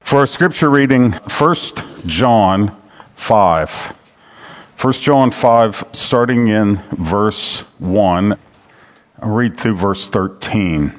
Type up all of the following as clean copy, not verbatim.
For our scripture reading, 1 John 5. 1 John 5, starting in verse 1. I'll read through verse 13. It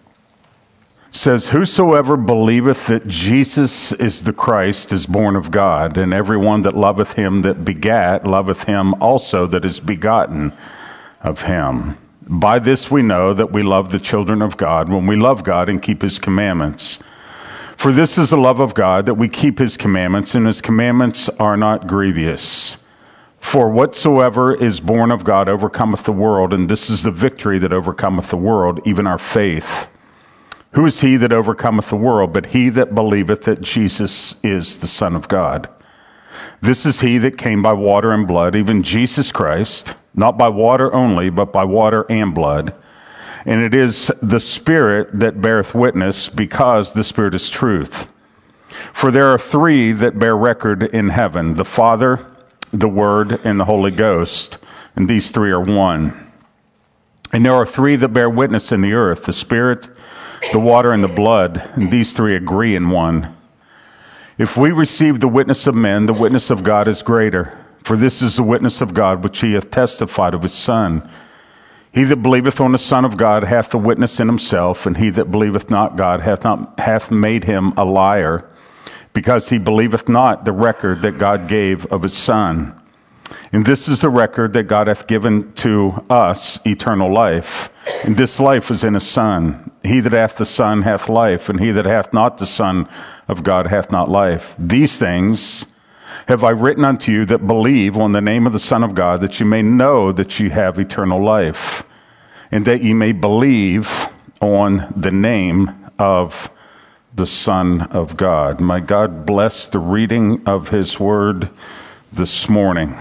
says, "Whosoever believeth that Jesus is the Christ is born of God, and everyone that loveth him that begat loveth him also that is begotten of him. By this we know that we love the children of God, when we love God and keep his commandments. For this is the love of God, that we keep his commandments, and his commandments are not grievous. For whatsoever is born of God overcometh the world, and this is the victory that overcometh the world, even our faith. Who is he that overcometh the world, but he that believeth that Jesus is the Son of God? This is he that came by water and blood, even Jesus Christ, not by water only, but by water and blood. And it is the Spirit that beareth witness, because the Spirit is truth. For there are three that bear record in heaven, the Father, the Word, and the Holy Ghost, and these three are one. And there are three that bear witness in the earth, the Spirit, the water, and the blood, and these three agree in one. If we receive the witness of men, the witness of God is greater. For this is the witness of God which he hath testified of his Son. He that believeth on the Son of God hath the witness in himself, and he that believeth not God hath made him a liar, because he believeth not the record that God gave of his Son. And this is the record that God hath given to us, eternal life. And this life is in his Son. He that hath the Son hath life, and he that hath not the Son of God hath not life. These things have I written unto you that believe on the name of the Son of God, that you may know that you have eternal life, and that you may believe on the name of the Son of God." May God bless the reading of his word this morning.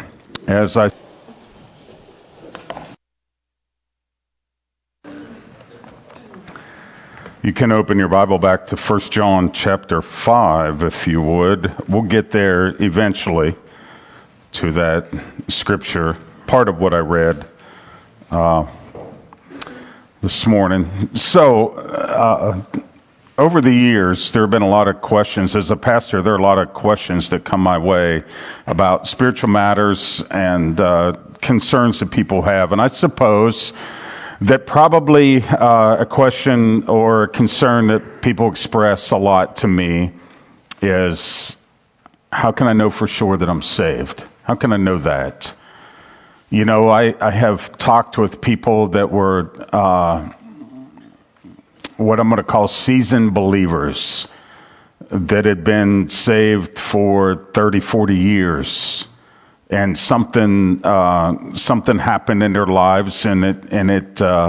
You can open your Bible back to 1 John chapter 5, if you would. We'll get there eventually to that scripture, part of what I read this morning. So, over the years, there have been a lot of questions. As a pastor, there are a lot of questions that come my way about spiritual matters and concerns that people have. And I suppose that probably a question or a concern that people express a lot to me is, how can I know for sure that I'm saved? How can I know that? You know, I have talked with people that were what I'm going to call seasoned believers that had been saved for 30, 40 years. And something happened in their lives, they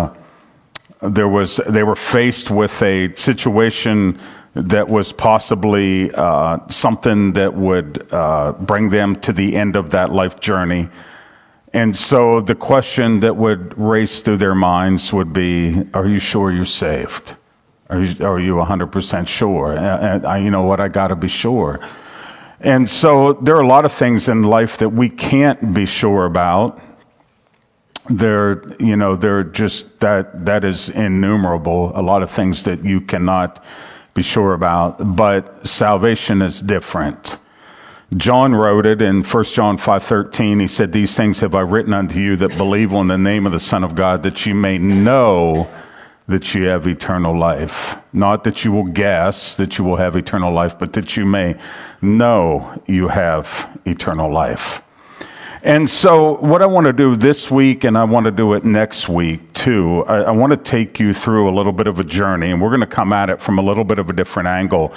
were faced with a situation that was possibly something that would bring them to the end of that life journey. And so the question that would race through their minds would be, are you sure you're saved? Are you 100% sure? You know what? I got to be sure. And so there are a lot of things in life that we can't be sure about. They're just that is innumerable. A lot of things that you cannot be sure about, but salvation is different. John wrote it in 1 John 5:13. He said, "These things have I written unto you that believe on the name of the Son of God, that you may know that you have eternal life." Not that you will guess that you will have eternal life, but that you may know you have eternal life. And so what I want to do this week, and I want to do it next week too, I want to take you through a little bit of a journey, and we're going to come at it from a little bit of a different angle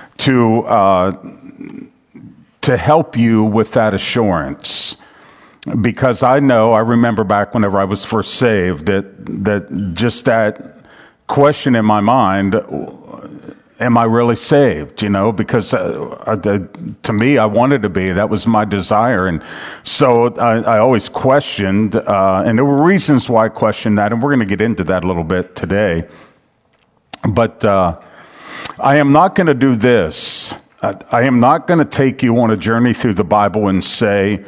to help you with that assurance. Because I remember back whenever I was first saved, that just that question in my mind, am I really saved? You know, because to me, I wanted to be. That was my desire. And so I always questioned, and there were reasons why I questioned that, and we're going to get into that a little bit today. But I am not going to do this. I am not going to take you on a journey through the Bible and say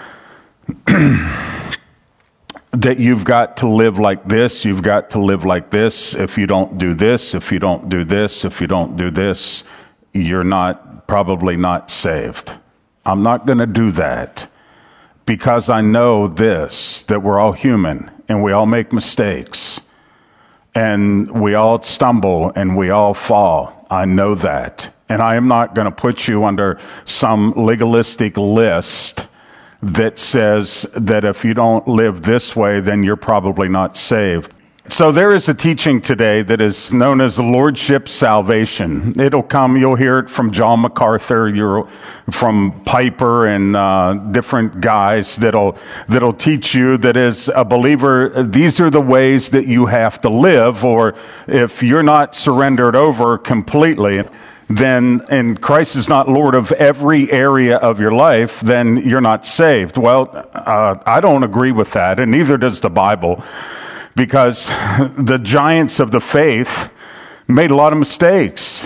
that you've got to live like this, you've got to live like this. If you don't do this, if you don't do this, if you don't do this, you're not probably not saved. I'm not going to do that because I know this, that we're all human and we all make mistakes and we all stumble and we all fall. I know that. And I am not going to put you under some legalistic list that says that if you don't live this way, then you're probably not saved. So there is a teaching today that is known as the Lordship Salvation. It'll come, you'll hear it from John MacArthur, from Piper and different guys that'll teach you that as a believer, these are the ways that you have to live, or if you're not surrendered over completely, then, and Christ is not Lord of every area of your life, then you're not saved. Well, I don't agree with that, and neither does the Bible. Because the giants of the faith made a lot of mistakes.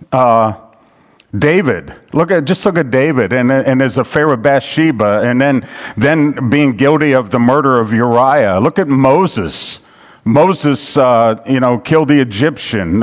David, just look at David and his affair with Bathsheba, and then being guilty of the murder of Uriah. Look at Moses. Moses, killed the Egyptian.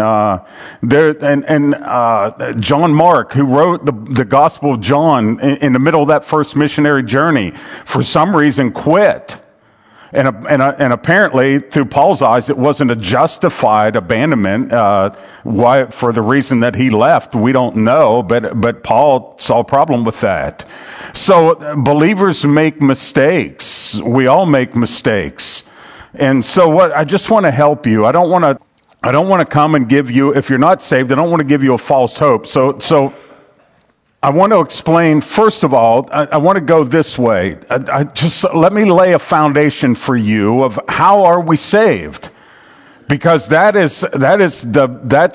John Mark, who wrote the Gospel of John in the middle of that first missionary journey, for some reason quit. And apparently, through Paul's eyes, it wasn't a justified abandonment. Why, for the reason that he left, we don't know. But Paul saw a problem with that. So believers make mistakes. We all make mistakes. And so I just want to help you. I don't want to come and give you, if you're not saved, I don't want to give you a false hope. So I want to explain, first of all, I want to go this way. Let me lay a foundation for you of how are we saved? Because that's the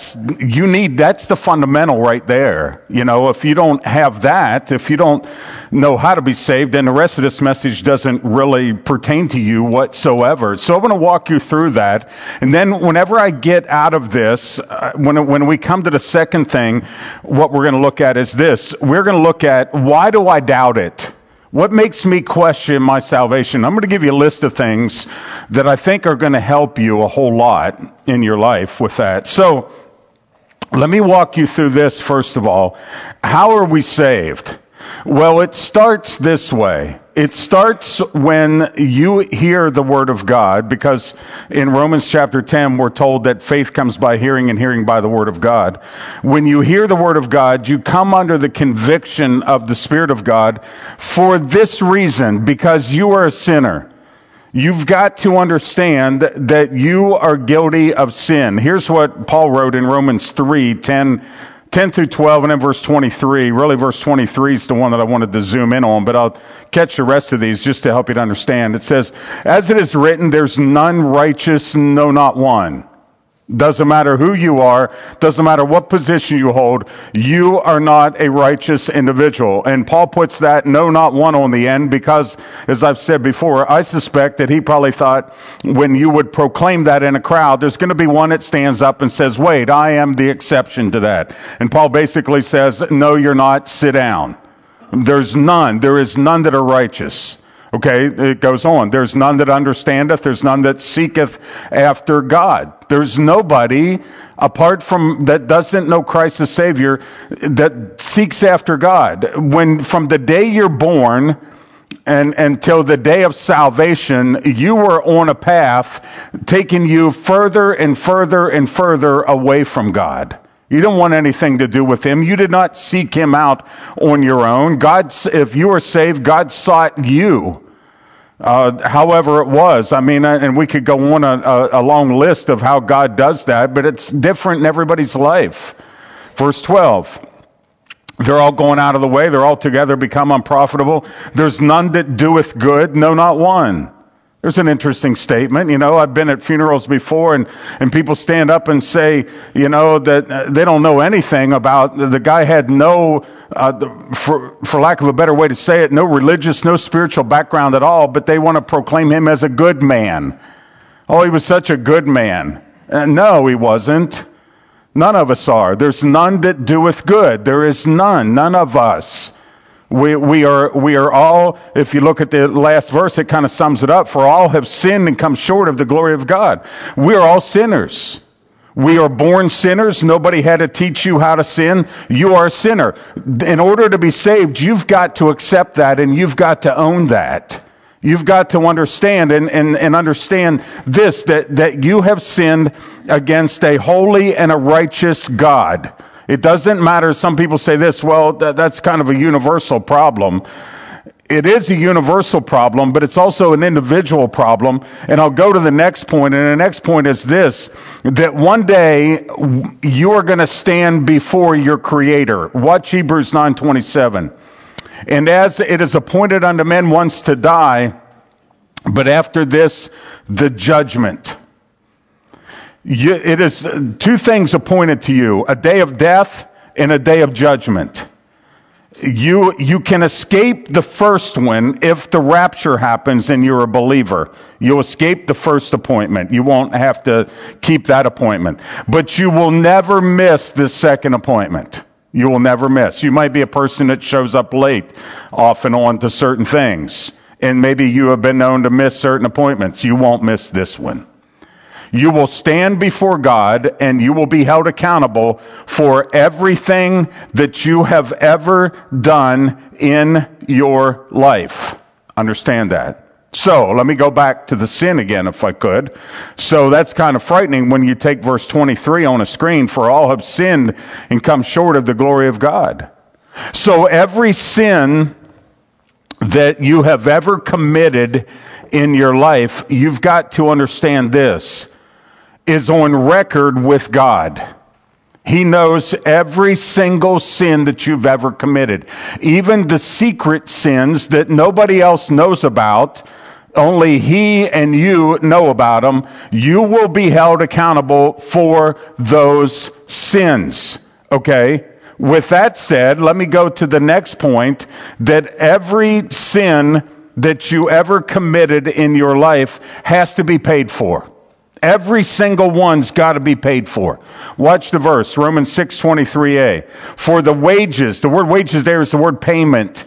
fundamental right there. You know, if you don't have that, if you don't know how to be saved, then the rest of this message doesn't really pertain to you whatsoever. So I'm going to walk you through that. And then whenever I get out of this, when we come to the second thing, what we're going to look at is this. We're going to look at, why do I doubt it? What makes me question my salvation? I'm going to give you a list of things that I think are going to help you a whole lot in your life with that. So let me walk you through this first of all. How are we saved? Well, it starts this way. It starts when you hear the word of God, because in Romans chapter 10, we're told that faith comes by hearing and hearing by the word of God. When you hear the word of God, you come under the conviction of the Spirit of God for this reason, because you are a sinner. You've got to understand that you are guilty of sin. Here's what Paul wrote in Romans 3:10 through 12, and then verse 23. Really, verse 23 is the one that I wanted to zoom in on, but I'll catch the rest of these just to help you to understand. It says, as it is written, there's none righteous, no, not one. Doesn't matter who you are, doesn't matter what position you hold, you are not a righteous individual. And Paul puts that no, not one on the end because, as I've said before, I suspect that he probably thought when you would proclaim that in a crowd, there's going to be one that stands up and says, wait, I am the exception to that. And Paul basically says, no, you're not, sit down. There is none that are righteous. Okay, it goes on. There's none that understandeth. There's none that seeketh after God. There's nobody apart from that doesn't know Christ as Savior that seeks after God. From the day you're born and until the day of salvation, you were on a path taking you further and further and further away from God. You don't want anything to do with him. You did not seek him out on your own. If you were saved, God sought you. However it was. I mean, and we could go on a long list of how God does that, but it's different in everybody's life. Verse 12. They're all going out of the way. They're all together become unprofitable. There's none that doeth good, no, not one. There's an interesting statement. You know, I've been at funerals before and people stand up and say, you know, that they don't know anything about, the guy had no, for lack of a better way to say it, no religious, no spiritual background at all, but they want to proclaim him as a good man. Oh, he was such a good man. No, he wasn't. None of us are. There's none that doeth good. There is none of us. We are all, if you look at the last verse, it kind of sums it up. For all have sinned and come short of the glory of God. We are all sinners. We are born sinners. Nobody had to teach you how to sin. You are a sinner. In order to be saved, you've got to accept that, and you've got to own that. You've got to understand and understand this, that you have sinned against a holy and a righteous God. It doesn't matter. Some people say this, well, that's kind of a universal problem. It is a universal problem, but it's also an individual problem. And I'll go to the next point, and the next point is this, that one day you are going to stand before your Creator. Watch Hebrews 9:27. And as it is appointed unto men once to die, but after this, the judgment. It is two things appointed to you, a day of death and a day of judgment. You can escape the first one if the rapture happens and you're a believer. You'll escape the first appointment. You won't have to keep that appointment. But you will never miss the second appointment. You will never miss. You might be a person that shows up late off and on to certain things. And maybe you have been known to miss certain appointments. You won't miss this one. You will stand before God and you will be held accountable for everything that you have ever done in your life. Understand that. So let me go back to the sin again, if I could. So that's kind of frightening when you take verse 23 on a screen. For all have sinned and come short of the glory of God. So every sin that you have ever committed in your life, you've got to understand this, is on record with God. He knows every single sin that you've ever committed. Even the secret sins that nobody else knows about, only He and you know about them. You will be held accountable for those sins. Okay? With that said, let me go to the next point, that every sin that you ever committed in your life has to be paid for. Every single one's got to be paid for. Watch the verse, Romans 6:23a. For the wages, the word wages there is the word payment.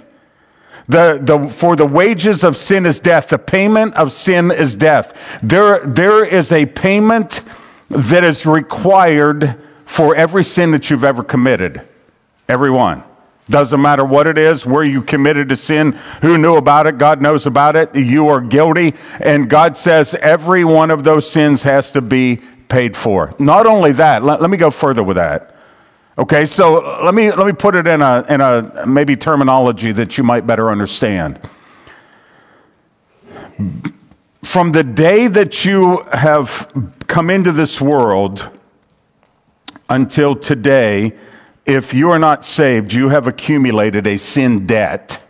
For the wages of sin is death. The payment of sin is death. There is a payment that is required for every sin that you've ever committed. Every one. Doesn't matter what it is, where you committed a sin, who knew about it, God knows about it, you are guilty, and God says every one of those sins has to be paid for. Not only that, let me go further with that. Okay, so let me put it in a maybe terminology that you might better understand. From the day that you have come into this world until today, if you are not saved, you have accumulated a sin debt.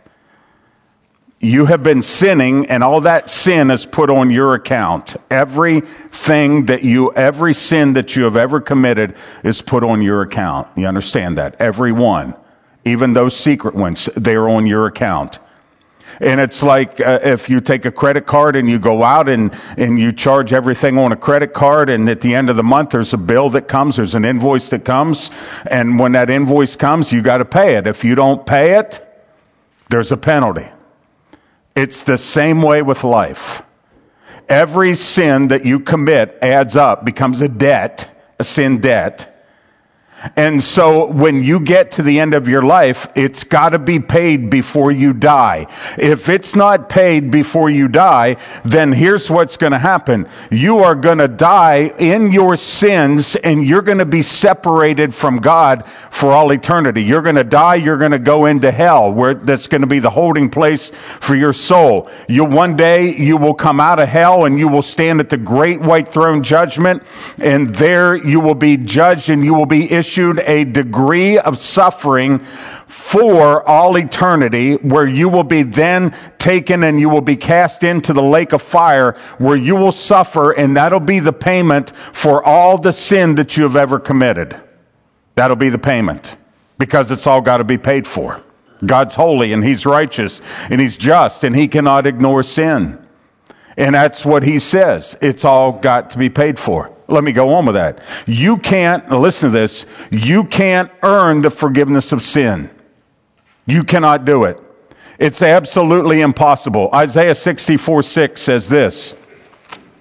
You have been sinning, and all that sin is put on your account. Every sin that you have ever committed is put on your account. You understand that? Every one. Even those secret ones, they're on your account. And it's like if you take a credit card and you go out and you charge everything on a credit card, and at the end of the month there's a bill that comes, there's an invoice that comes, and when that invoice comes, you got to pay it. If you don't pay it, there's a penalty. It's the same way with life. Every sin that you commit adds up, becomes a debt, a sin debt. And so when you get to the end of your life, it's got to be paid before you die. If it's not paid before you die, then here's what's going to happen. You are going to die in your sins, and you're going to be separated from God for all eternity. You're going to die. You're going to go into hell, where that's going to be the holding place for your soul. One day you will come out of hell and you will stand at the great white throne judgment, and there you will be judged, and you will be issued a degree of suffering for all eternity, where you will be then taken and you will be cast into the lake of fire, where you will suffer, and that'll be the payment for all the sin that you have ever committed. That'll be the payment, because it's all got to be paid for. God's holy, and He's righteous, and He's just, and He cannot ignore sin. And that's what He says. It's all got to be paid for. Let me go on with that. You can't, listen to this, you can't earn the forgiveness of sin. You cannot do it. It's absolutely impossible. Isaiah 64:6 says this,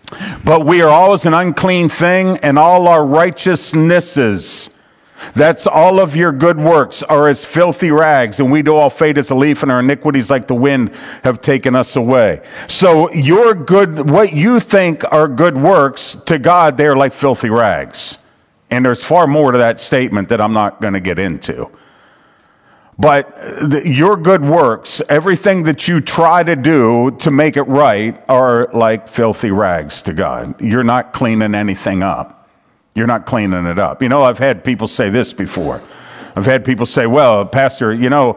But we are all as an unclean thing, and all our righteousnesses, that's all of your good works, are as filthy rags, and we do all fade as a leaf, and our iniquities like the wind have taken us away. So your good, what you think are good works, to God, they are like filthy rags. And there's far more to that statement that I'm not going to get into. But your good works, everything that you try to do to make it right, are like filthy rags to God. You're not cleaning anything up. You're not cleaning it up. You know, I've had people say this before. I've had people say, well, Pastor, you know,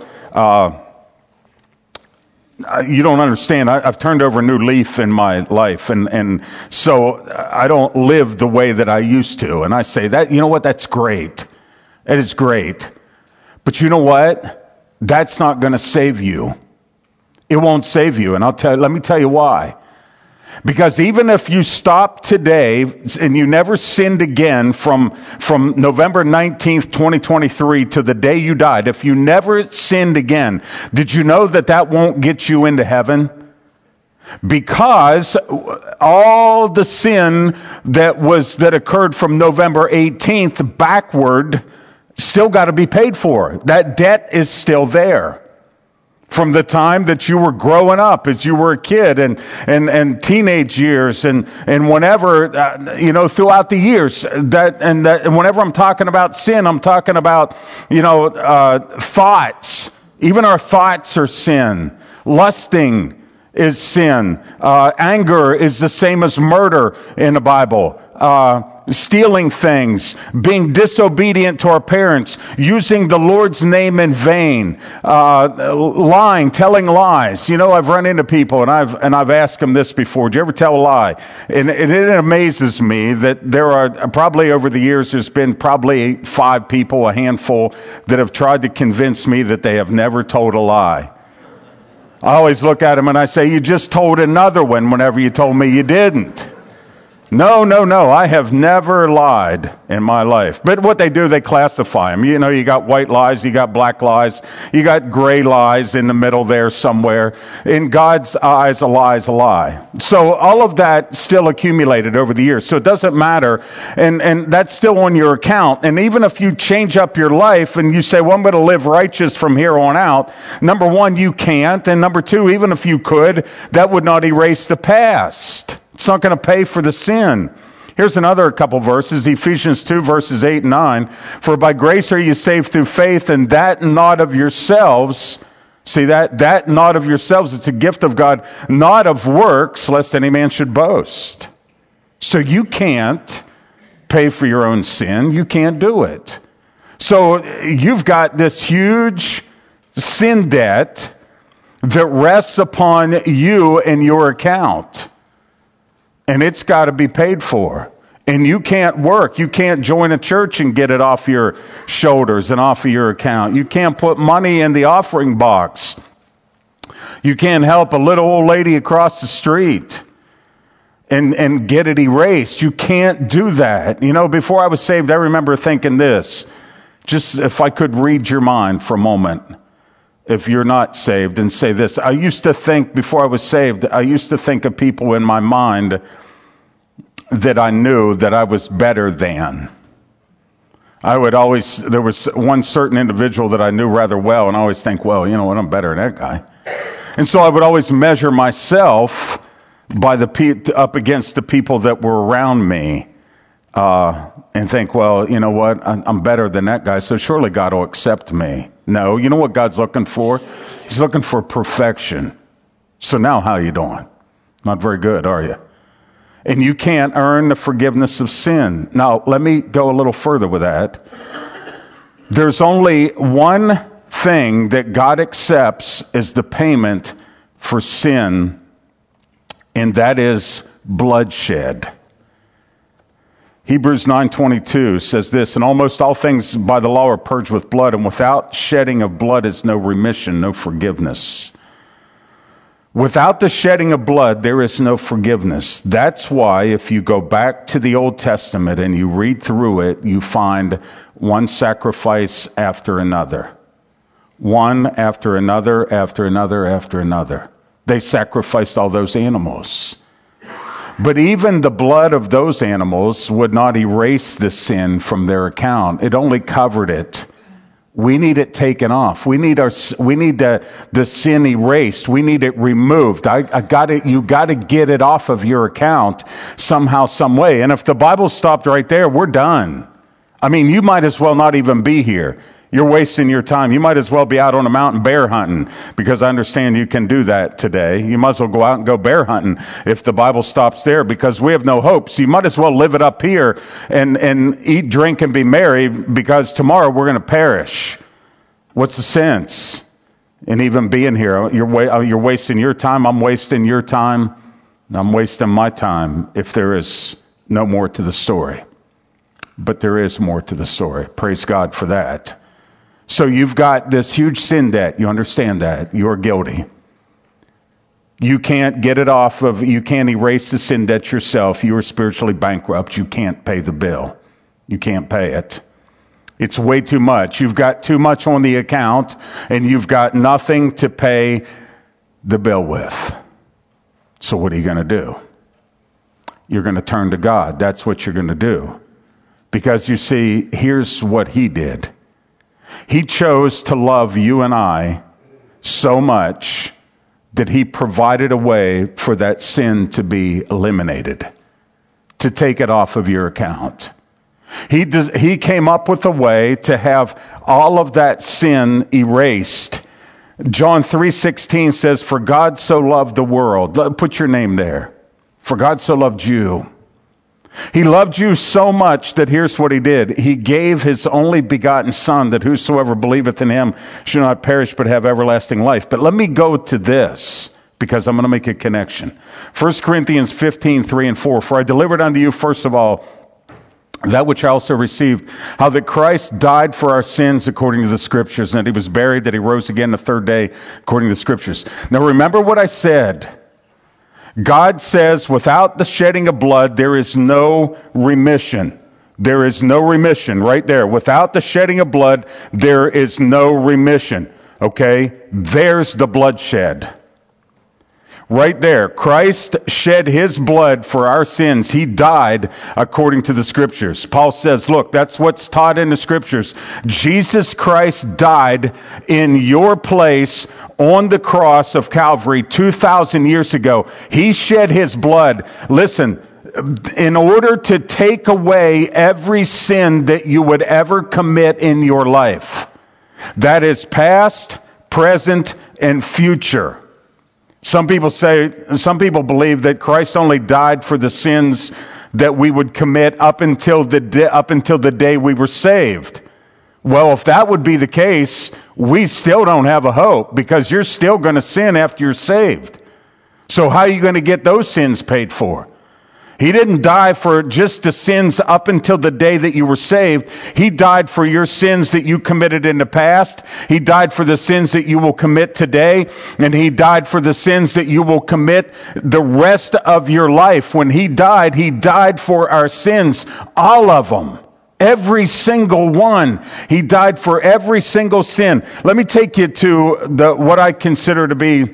you don't understand. I've turned over a new leaf in my life, and so I don't live the way that I used to. And I say that, you know what, that's great. It is great. But you know what? That's not going to save you. It won't save you. And let me tell you why. Because even if you stop today and you never sinned again from November 19th, 2023 to the day you died, if you never sinned again, did you know that won't get you into heaven? Because all the sin that occurred from November 18th backward still got to be paid for. That debt is still there. From the time that you were growing up, as you were a kid, and teenage years, and whenever, throughout the years, and whenever I'm talking about sin, I'm talking about, thoughts. Even our thoughts are sin. Lusting is sin. Anger is the same as murder in the Bible. Stealing things, being disobedient to our parents, using the Lord's name in vain, lying, telling lies. You know, I've run into people and I've asked them this before. Do you ever tell a lie? And it amazes me that there are probably over the years, there's been probably 5 people, a handful, that have tried to convince me that they have never told a lie. I always look at them and I say, you just told another one whenever you told me you didn't. No. I have never lied in my life. But what they do, they classify them. You know, you got white lies, you got black lies, you got gray lies in the middle there somewhere. In God's eyes, a lie is a lie. So all of that still accumulated over the years. So it doesn't matter. And that's still on your account. And even if you change up your life and you say, well, I'm going to live righteous from here on out. Number one, you can't. And number two, even if you could, that would not erase the past. It's not going to pay for the sin. Here's another couple verses, Ephesians 2, verses 8 and 9. For by grace are you saved through faith, and that not of yourselves. See that not of yourselves. It's a gift of God, not of works, lest any man should boast. So you can't pay for your own sin. You can't do it. So you've got this huge sin debt that rests upon you and your account. And it's got to be paid for. And you can't work. You can't join a church and get it off your shoulders and off of your account. You can't put money in the offering box. You can't help a little old lady across the street and get it erased. You can't do that. You know, before I was saved, I remember thinking this. Just if I could read your mind for a moment. If you're not saved, and say this. I used to think, before I was saved, I used to think of people in my mind that I knew that I was better than. There was one certain individual that I knew rather well, and I always think, well, you know what, I'm better than that guy. And so I would always measure myself by up against the people that were around me, and think, well, you know what, I'm better than that guy, so surely God will accept me. No, you know what God's looking for? He's looking for perfection. So now how are you doing? Not very good, are you? And you can't earn the forgiveness of sin. Now, let me go a little further with that. There's only one thing that God accepts as the payment for sin, and that is bloodshed. Hebrews 9:22 says this, and almost all things by the law are purged with blood, and without shedding of blood is no remission, no forgiveness. Without the shedding of blood, there is no forgiveness. That's why if you go back to the Old Testament and you read through it, you find one sacrifice after another. One after another, after another, after another. They sacrificed all those animals. But even the blood of those animals would not erase the sin from their account. It only covered it. We need it taken off. We need the sin erased. We need it removed. You got to get it off of your account somehow, some way. And if the Bible stopped right there, we're done. I mean, you might as well not even be here. You're wasting your time. You might as well be out on a mountain bear hunting, because I understand you can do that today. You might as well go out and go bear hunting if the Bible stops there, because we have no hope. So you might as well live it up here and eat, drink, and be merry, because tomorrow we're going to perish. What's the sense in even being here? You're wasting your time. I'm wasting your time. I'm wasting my time if there is no more to the story. But there is more to the story. Praise God for that. So you've got this huge sin debt. You understand that. You're guilty. You can't get it off of, you can't erase the sin debt yourself. You are spiritually bankrupt. You can't pay the bill. You can't pay it. It's way too much. You've got too much on the account, and you've got nothing to pay the bill with. So what are you going to do? You're going to turn to God. That's what you're going to do. Because you see, here's what he did. He chose to love you and I so much that he provided a way for that sin to be eliminated, to take it off of your account. He came up with a way to have all of that sin erased. John 3:16 says, "For God so loved the world." Put your name there. For God so loved you. He loved you so much that here's what he did. He gave his only begotten Son, that whosoever believeth in him should not perish but have everlasting life. But let me go to this, because I'm going to make a connection. 1 Corinthians 15:3 and 4. "For I delivered unto you first of all that which I also received, how that Christ died for our sins according to the Scriptures, and that he was buried, that he rose again the third day according to the Scriptures." Now remember what I said. God says without the shedding of blood, there is no remission. There is no remission right there. Without the shedding of blood, there is no remission. Okay? There's the bloodshed. Right there. Christ shed his blood for our sins. He died according to the Scriptures. Paul says, look, that's what's taught in the Scriptures. Jesus Christ died in your place on the cross of Calvary 2,000 years ago. He shed his blood. Listen, in order to take away every sin that you would ever commit in your life. That is past, present, and future. Some people believe that Christ only died for the sins that we would commit up until the day we were saved. Well, if that would be the case, we still don't have a hope, because you're still going to sin after you're saved. So how are you going to get those sins paid for? He didn't die for just the sins up until the day that you were saved. He died for your sins that you committed in the past. He died for the sins that you will commit today. And he died for the sins that you will commit the rest of your life. When he died for our sins, all of them. Every single one. He died for every single sin. Let me take you to what I consider to be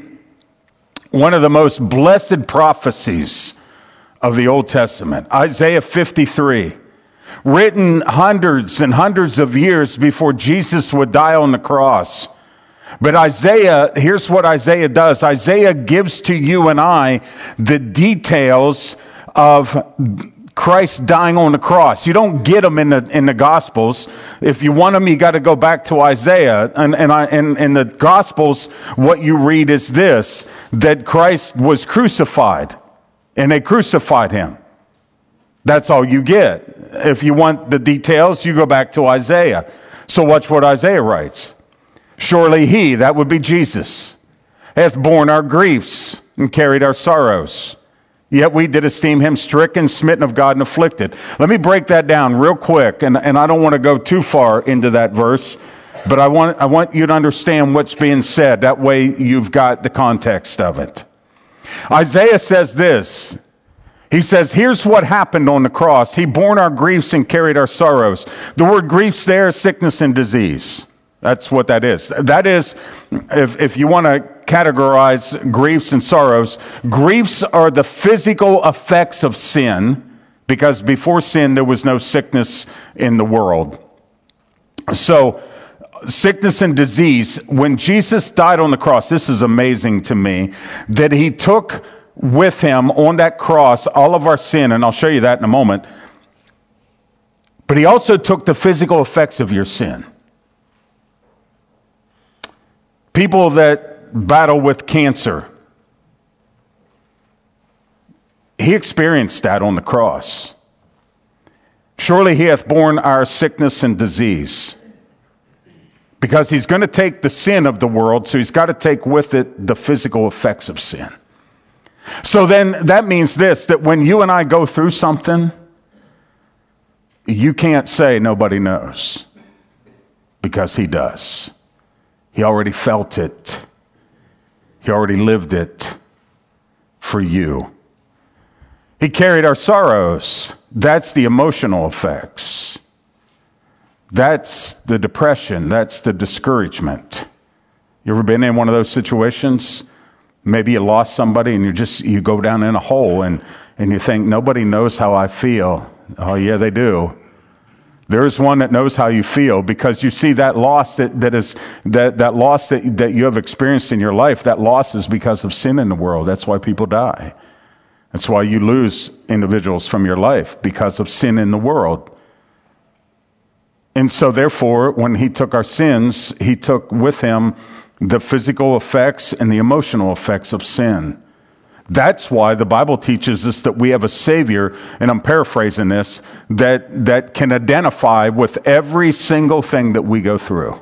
one of the most blessed prophecies of the Old Testament. Isaiah 53, written hundreds and hundreds of years before Jesus would die on the cross. But Isaiah, here's what Isaiah does. Isaiah gives to you and I the details of Christ dying on the cross. You don't get them in the Gospels. If you want them, you got to go back to Isaiah. And in the Gospels, what you read is this, that Christ was crucified. And they crucified him. That's all you get. If you want the details, you go back to Isaiah. So watch what Isaiah writes. "Surely he," that would be Jesus, "hath borne our griefs and carried our sorrows. Yet we did esteem him stricken, smitten of God, and afflicted." Let me break that down real quick. And I don't want to go too far into that verse, but I want you to understand what's being said. That way you've got the context of it. Isaiah says this. He says, here's what happened on the cross. He bore our griefs and carried our sorrows. The word griefs there is sickness and disease. That's what that is. That is, if you want to categorize griefs and sorrows. Griefs are the physical effects of sin, because before sin there was no sickness in the world. So, sickness and disease, when Jesus died on the cross, this is amazing to me, that he took with him on that cross all of our sin, and I'll show you that in a moment. But he also took the physical effects of your sin. People that battle with cancer, he experienced that on the cross. Surely he hath borne our sickness and disease. Because he's going to take the sin of the world, so he's got to take with it the physical effects of sin. So then that means this, that when you and I go through something, you can't say nobody knows, because he does. He already felt it. He already lived it for you. He carried our sorrows. That's the emotional effects. That's the depression. That's the discouragement. You ever been in one of those situations? Maybe you lost somebody and you go down in a hole and you think, nobody knows how I feel. Oh yeah, they do. There is one that knows how you feel, because you see that loss that loss that you have experienced in your life, that loss is because of sin in the world. That's why people die. That's why you lose individuals from your life, because of sin in the world. And so therefore, when he took our sins, he took with him the physical effects and the emotional effects of sin. That's why the Bible teaches us that we have a Savior, and I'm paraphrasing this, that can identify with every single thing that we go through.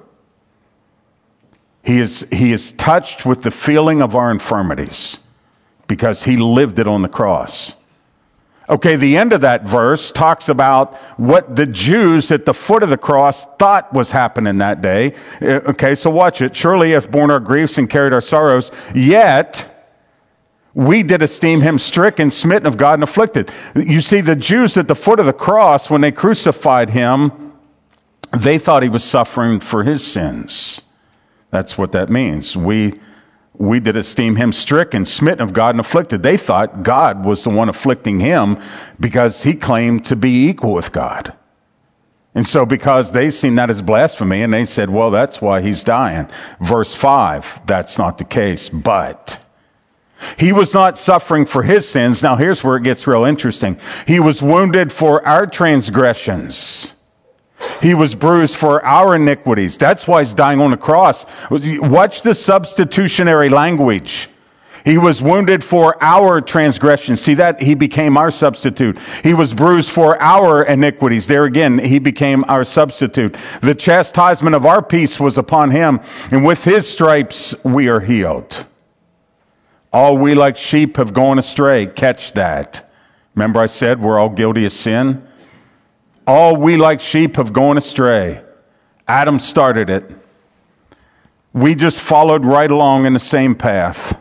He is touched with the feeling of our infirmities, because he lived it on the cross. Okay, the end of that verse talks about what the Jews at the foot of the cross thought was happening that day. Okay, so watch it. Surely he hath borne our griefs and carried our sorrows, yet we did esteem him stricken, smitten of God, and afflicted. You see, the Jews at the foot of the cross, when they crucified him, they thought he was suffering for his sins. That's what that means. We did esteem him stricken, smitten of God, and afflicted. They thought God was the one afflicting him because he claimed to be equal with God. And so because they seen that as blasphemy, and they said, well, that's why he's dying. Verse 5, that's not the case. But he was not suffering for his sins. Now here's where it gets real interesting. He was wounded for our transgressions. He was bruised for our iniquities. That's why he's dying on the cross. Watch the substitutionary language. He was wounded for our transgressions. See that? He became our substitute. He was bruised for our iniquities. There again, he became our substitute. The chastisement of our peace was upon him, and with his stripes we are healed. All we like sheep have gone astray. Catch that. Remember I said we're all guilty of sin? All we like sheep have gone astray. Adam started it. We just followed right along in the same path.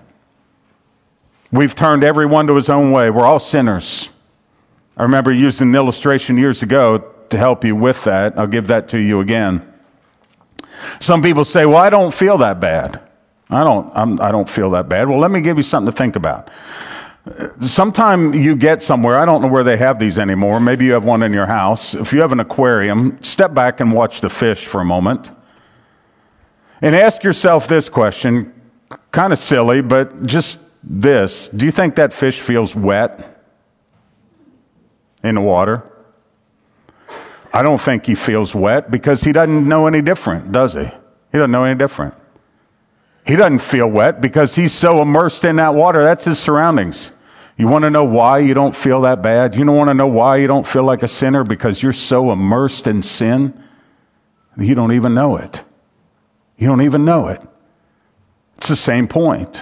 We've turned everyone to his own way. We're all sinners. I remember using an illustration years ago to help you with that. I'll give that to you again. Some people say, well, I don't feel that bad. I don't feel that bad. Well, let me give you something to think about. Sometime you get somewhere, I don't know where they have these anymore. Maybe you have one in your house. If you have an aquarium, step back and watch the fish for a moment. And ask yourself this question, kind of silly, but just this. Do you think that fish feels wet in the water? I don't think he feels wet, because he doesn't know any different, does he? He doesn't know any different. He doesn't feel wet because he's so immersed in that water. That's his surroundings. You want to know why you don't feel that bad? You don't want to know why you don't feel like a sinner? Because you're so immersed in sin, you don't even know it. You don't even know it. It's the same point.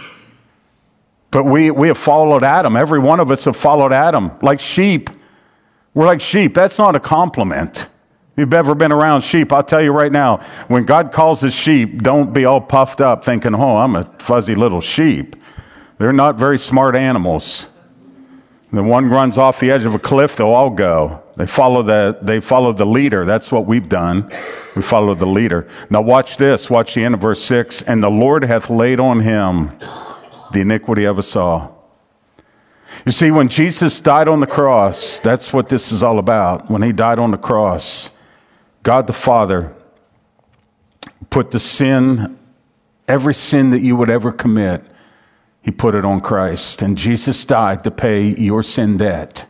But we have followed Adam. Every one of us have followed Adam. Like sheep. We're like sheep. That's not a compliment. If you've ever been around sheep, I'll tell you right now, when God calls us sheep, don't be all puffed up thinking, oh, I'm a fuzzy little sheep. They're not very smart animals. The one runs off the edge of a cliff, they'll all go. They follow the leader. That's what we've done. We follow the leader. Now watch this. Watch the end of verse 6. And the Lord hath laid on him the iniquity of us all. You see, when Jesus died on the cross, that's what this is all about. When he died on the cross, God the Father put the sin, every sin that you would ever commit, he put it on Christ. And Jesus died to pay your sin debt.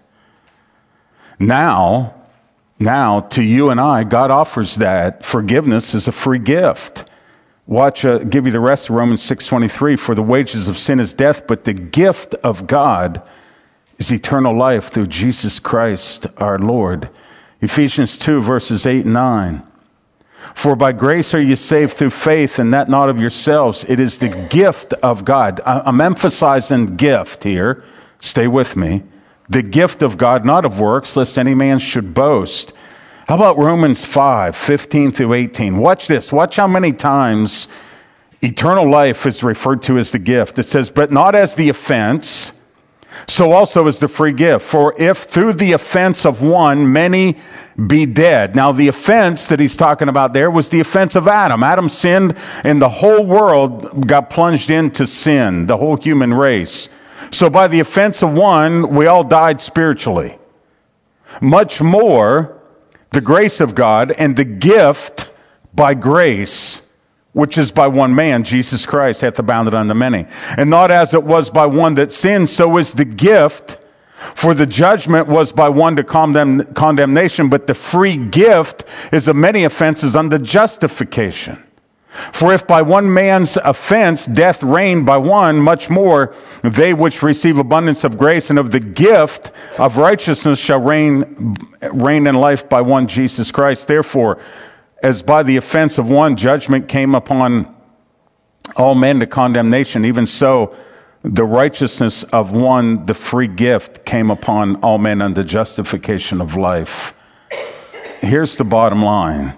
Now, to you and I, God offers that forgiveness as a free gift. Watch, give you the rest of Romans 6:23. For the wages of sin is death, but the gift of God is eternal life through Jesus Christ our Lord. Ephesians 2, verses 8 and 9. For by grace are you saved through faith, and that not of yourselves. It is the gift of God. I'm emphasizing gift here. Stay with me. The gift of God, not of works, lest any man should boast. How about Romans 5, 15 through 18? Watch this. Watch how many times eternal life is referred to as the gift. It says, but not as the offense, so also is the free gift. For if through the offense of one many be dead. Now the offense that he's talking about there was the offense of Adam. Adam sinned and the whole world got plunged into sin, the whole human race. So by the offense of one, we all died spiritually. Much more, the grace of God and the gift by grace, which is by one man, Jesus Christ, hath abounded unto many. And not as it was by one that sinned, so is the gift. For the judgment was by one to condemnation, but the free gift is of many offenses unto justification. For if by one man's offense death reigned by one, much more they which receive abundance of grace and of the gift of righteousness shall reign in life by one Jesus Christ. Therefore, as by the offense of one judgment came upon all men to condemnation, even so the righteousness of one, the free gift, came upon all men unto justification of life. Here's the bottom line.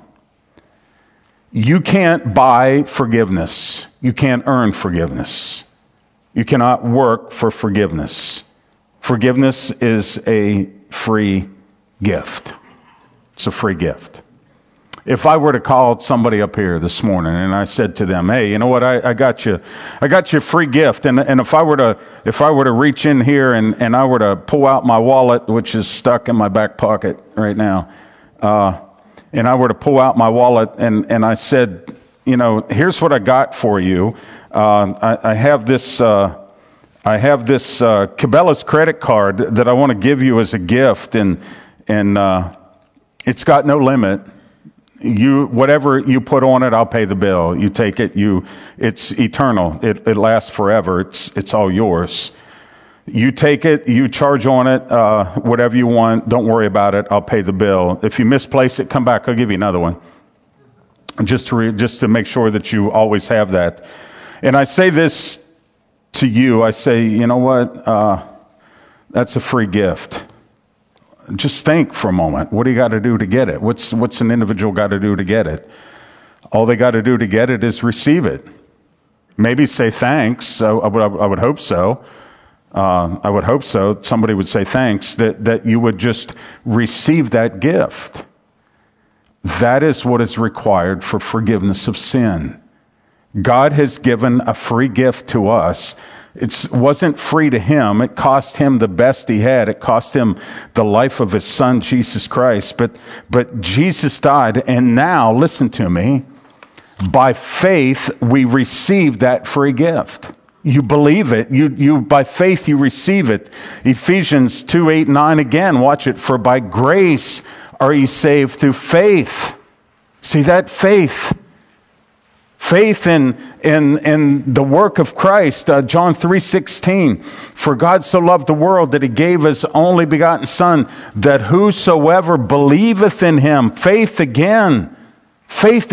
You can't buy forgiveness. You can't earn forgiveness. You cannot work for forgiveness. Forgiveness is a free gift. It's a free gift. If I were to call somebody up here this morning and I said to them, hey, you know what, I got you a free gift. And if I were to reach in here and I were to pull out my wallet, which is stuck in my back pocket right now, and I were to pull out my wallet and I said, you know, here's what I got for you. I have this Cabela's credit card that I want to give you as a gift, and it's got no limit. Whatever you put on it, I'll pay the bill. You take it, it's eternal. It lasts forever. It's all yours. You take it, you charge on it, whatever you want. Don't worry about it. I'll pay the bill. If you misplace it, come back. I'll give you another one. Just to make sure that you always have that. And I say this to you. I say, you know what? That's a free gift. Just think for a moment. What do you got to do to get it? What's an individual got to do to get it? All they got to do to get it is receive it. Maybe say thanks. I would hope so. I would hope so. Somebody would say thanks, that you would just receive that gift. That is what is required for forgiveness of sin. God has given a free gift to us. It wasn't free to him. It cost him the best he had. It cost him the life of his son, Jesus Christ. But Jesus died, and now, listen to me, by faith we receive that free gift. You believe it. You by faith you receive it. Ephesians 2, 8, 9 again. Watch it. For by grace are ye saved through faith. See that? Faith. Faith in the work of Christ. John 3:16. For God so loved the world that he gave his only begotten Son, that whosoever believeth in him, faith again, faith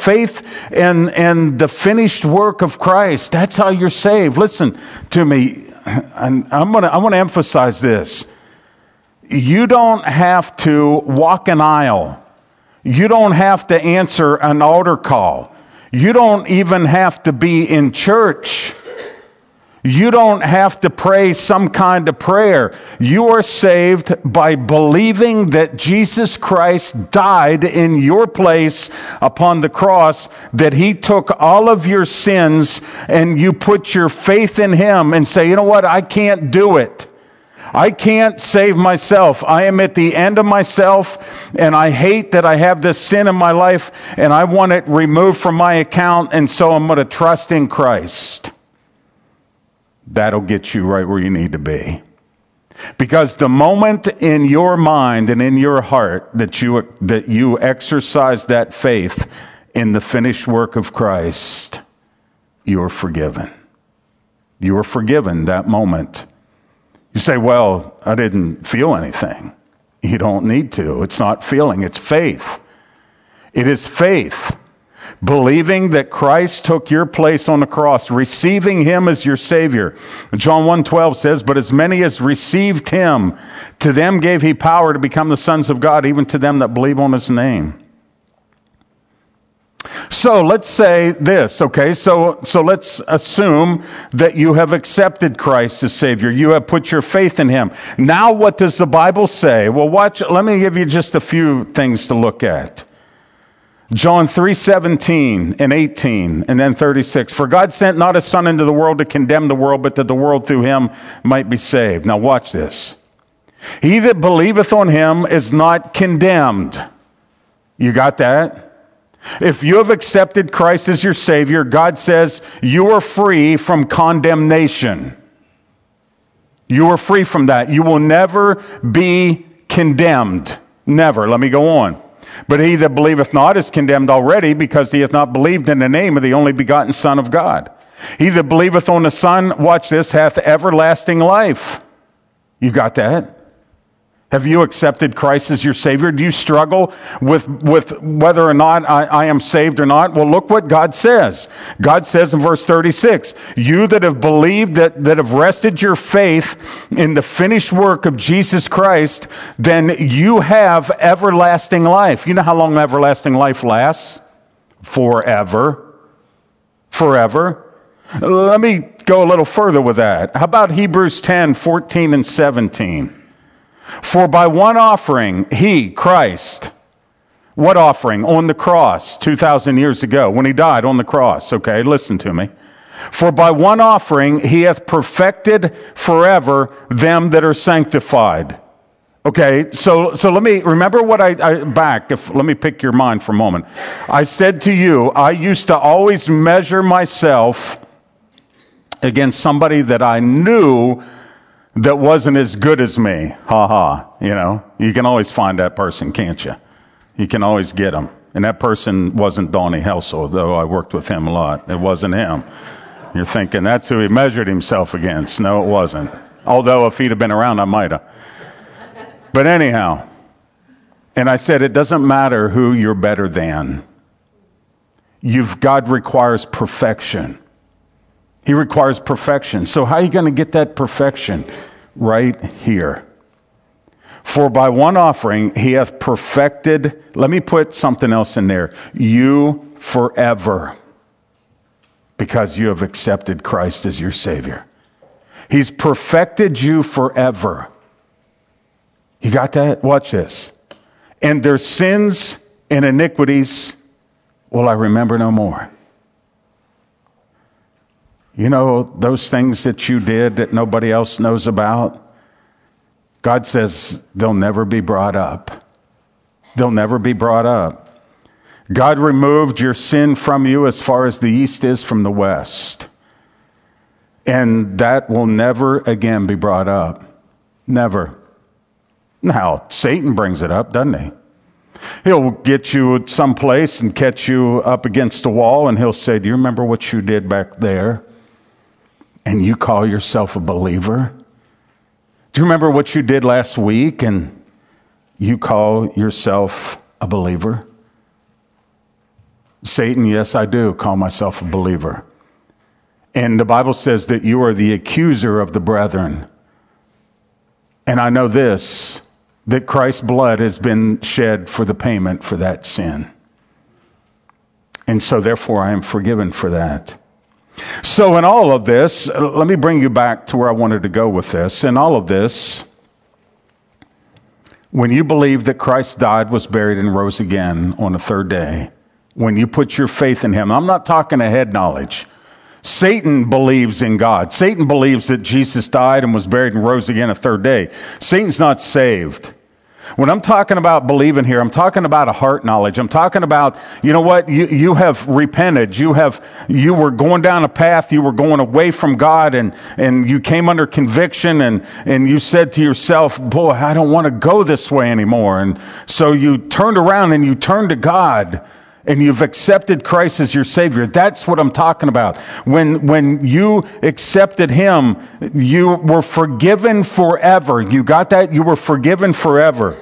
in the finished work of Christ. That's how you're saved. Listen to me. And I want to emphasize this. You don't have to walk an aisle. You don't have to answer an altar call. You don't even have to be in church. You don't have to pray some kind of prayer. You are saved by believing that Jesus Christ died in your place upon the cross, that he took all of your sins, and you put your faith in him and say, you know what, I can't do it. I can't save myself. I am at the end of myself, and I hate that I have this sin in my life, and I want it removed from my account, and so I'm going to trust in Christ. That'll get you right where you need to be. Because the moment in your mind and in your heart that you exercise that faith in the finished work of Christ, you are forgiven. You are forgiven that moment. You say, well, I didn't feel anything. You don't need to. It's not feeling, it's faith. It is faith. Believing that Christ took your place on the cross, receiving him as your Savior. John 1:12 says, but as many as received him, to them gave he power to become the sons of God, even to them that believe on his name. So let's say this, okay? So let's assume that you have accepted Christ as Savior. You have put your faith in him. Now what does the Bible say? Well, let me give you just a few things to look at. John 3:17 and 18, and then 36. For God sent not his Son into the world to condemn the world, but that the world through him might be saved. Now watch this. He that believeth on him is not condemned. You got that? If you have accepted Christ as your Savior, God says you are free from condemnation. You are free from that. You will never be condemned. Never. Let me go on. But he that believeth not is condemned already, because he hath not believed in the name of the only begotten Son of God. He that believeth on the Son, watch this, hath everlasting life. You got that? Have you accepted Christ as your Savior? Do you struggle with whether or not I am saved or not? Well, look what God says. God says in verse 36, you that have believed, that have rested your faith in the finished work of Jesus Christ, then you have everlasting life. You know how long everlasting life lasts? Forever. Forever. Let me go a little further with that. How about Hebrews 10:14 and 17? For by one offering, he, Christ, what offering? On the cross, 2,000 years ago, when he died on the cross. Okay, listen to me. For by one offering, he hath perfected forever them that are sanctified. Okay, so let me, remember what let me pick your mind for a moment. I said to you, I used to always measure myself against somebody that I knew that wasn't as good as me. You know, you can always find that person, can't you? You can always get them. And that person wasn't Donnie Helsel, though I worked with him a lot. It wasn't him. You're thinking that's who he measured himself against. No, it wasn't. Although if he'd have been around, I might have. But anyhow, and I said, it doesn't matter who you're better than. God requires perfection. He requires perfection. So how are you going to get that perfection? Right here. For by one offering he hath perfected, let me put something else in there, you forever, because you have accepted Christ as your Savior. He's perfected you forever. You got that? Watch this. And their sins and iniquities will I remember no more. You know, those things that you did that nobody else knows about, God says they'll never be brought up. They'll never be brought up. God removed your sin from you as far as the east is from the west. And that will never again be brought up. Never. Now, Satan brings it up, doesn't he? He'll get you someplace and catch you up against a wall, and he'll say, do you remember what you did back there? And you call yourself a believer? Do you remember what you did last week and you call yourself a believer? Satan, yes, I do call myself a believer. And the Bible says that you are the accuser of the brethren. And I know this, that Christ's blood has been shed for the payment for that sin. And so therefore I am forgiven for that. So in all of this, let me bring you back to where I wanted to go with this. In all of this, when you believe that Christ died, was buried, and rose again on the third day, when you put your faith in him, I'm not talking a head knowledge. Satan believes in God. Satan believes that Jesus died and was buried and rose again a third day. Satan's not saved. When I'm talking about believing here, I'm talking about a heart knowledge. I'm talking about, you know what, you have repented. You were going down a path, you were going away from God, and you came under conviction, and you said to yourself, boy, I don't want to go this way anymore. And so you turned around and you turned to God, and you've accepted Christ as your Savior. That's what I'm talking about. When you accepted him, you were forgiven forever. You got that? You were forgiven forever.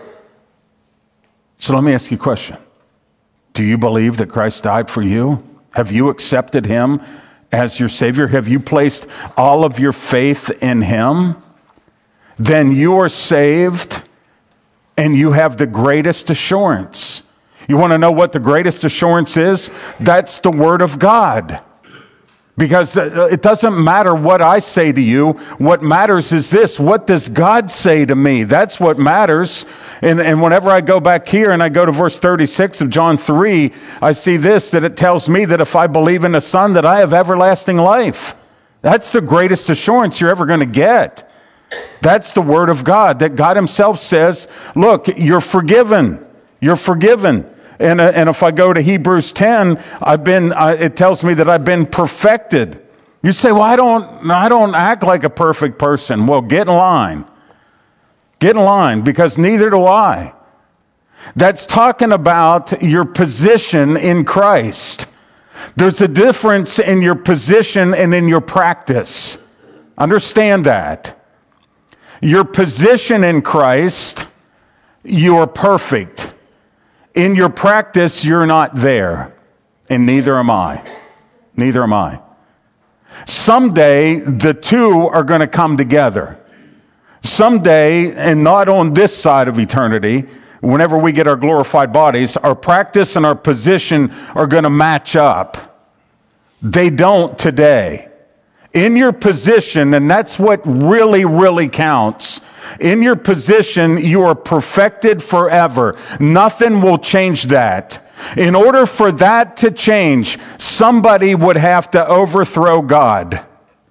So let me ask you a question. Do you believe that Christ died for you? Have you accepted him as your Savior? Have you placed all of your faith in him? Then you are saved, and you have the greatest assurance. You want to know what the greatest assurance is? That's the Word of God. Because it doesn't matter what I say to you. What matters is this. What does God say to me? That's what matters. And whenever I go back here and I go to verse 36 of John 3, I see this, that it tells me that if I believe in the Son, that I have everlasting life. That's the greatest assurance you're ever going to get. That's the Word of God, that God himself says, look, you're forgiven. You're forgiven. And if I go to Hebrews 10, it tells me that I've been perfected. You say, well, I don't act like a perfect person. Well, get in line. Get in line, because neither do I. That's talking about your position in Christ. There's a difference in your position and in your practice. Understand that. Your position in Christ, you are perfect. In your practice, you're not there, and neither am I. Neither am I. Someday, the two are going to come together. Someday, and not on this side of eternity, whenever we get our glorified bodies, our practice and our position are going to match up. They don't today. In your position, and that's what really, really counts. In your position, you are perfected forever. Nothing will change that. In order for that to change, somebody would have to overthrow God.